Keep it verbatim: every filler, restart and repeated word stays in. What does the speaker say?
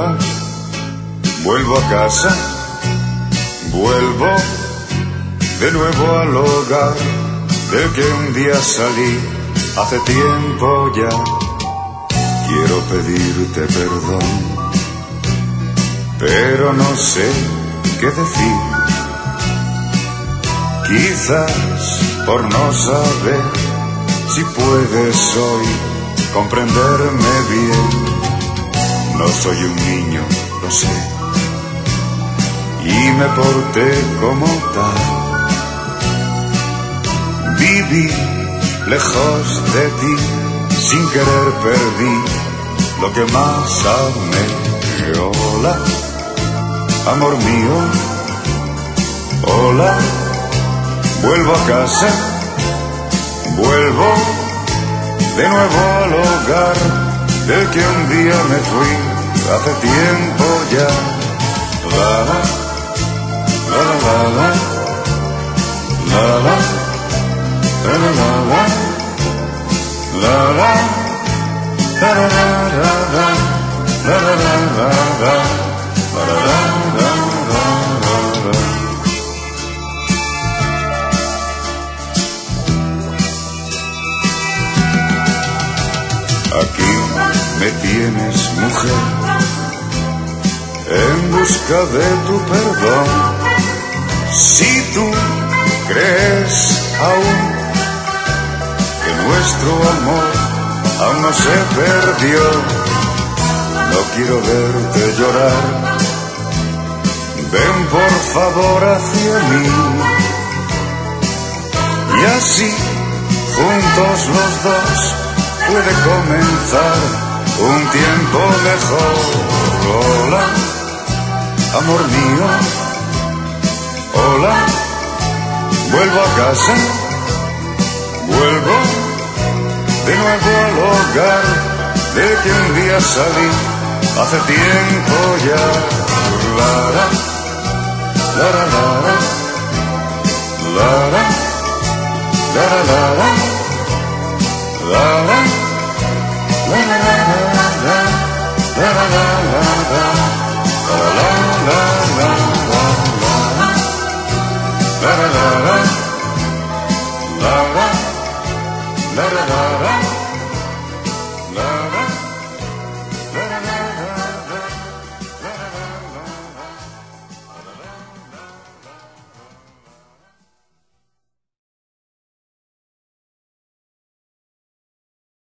Hola, vuelvo a casa, vuelvo de nuevo al hogar del que un día salí hace tiempo ya. Quiero pedirte perdón, pero no sé qué decir. Quizás por no saber si puedes hoy comprenderme bien. No soy un niño, lo sé, y me porté como tal. Viví lejos de ti, sin querer perdí lo que más amé. Hola, amor mío, hola, vuelvo a casa, vuelvo de nuevo al hogar del que un día me fui hace tiempo ya. La la, la la la, la la, la la la, la la, la la la la, la la la la, la la la la. Aquí me tienes, mujer, en busca de tu perdón. Si tú crees aún que nuestro amor aún no se perdió, no quiero verte llorar. Ven por favor hacia mí, y así, juntos los dos, puede comenzar un tiempo mejor. Hola, amor mío, hola, vuelvo a casa, vuelvo de nuevo al hogar del que un día salí hace tiempo ya. La la, la la la, la la, la la la, la la, la la la la, la la la la, la la la la, la la la la.